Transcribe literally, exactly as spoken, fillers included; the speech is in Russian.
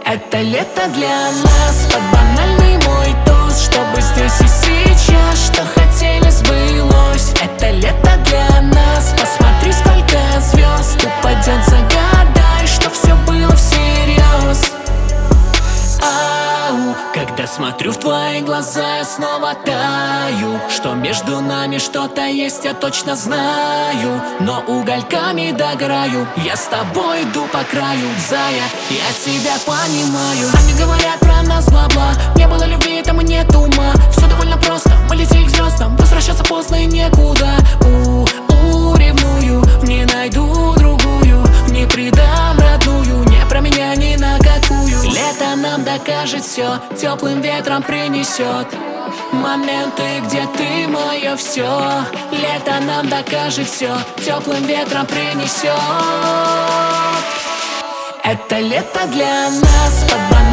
Это лето для нас, под банальный мой тост, чтобы здесь и сейчас, что хотели, сбылось. Это лето для нас, посмотри, сколько звезд упадет, загадай, что все было всерьез. Ау, когда смотрю в твои глаза, я снова таю, что между нами что-то есть, я точно знаю. Но угольками догораю, я с тобой иду по краю. Зая, я тебя понимаю. Они говорят про нас бла-бла, не было любви, там и нет ума. Все довольно просто, мы летели к звездам, возвращаться поздно и некуда. У-у, ревную, не найду другую, не предам родную, не про меня ни на какую. Лето нам докажет все, теплым ветром принесет моменты, где ты мое все. Лето нам докажет все, теплым ветром принесет. Это лето для нас, под банальный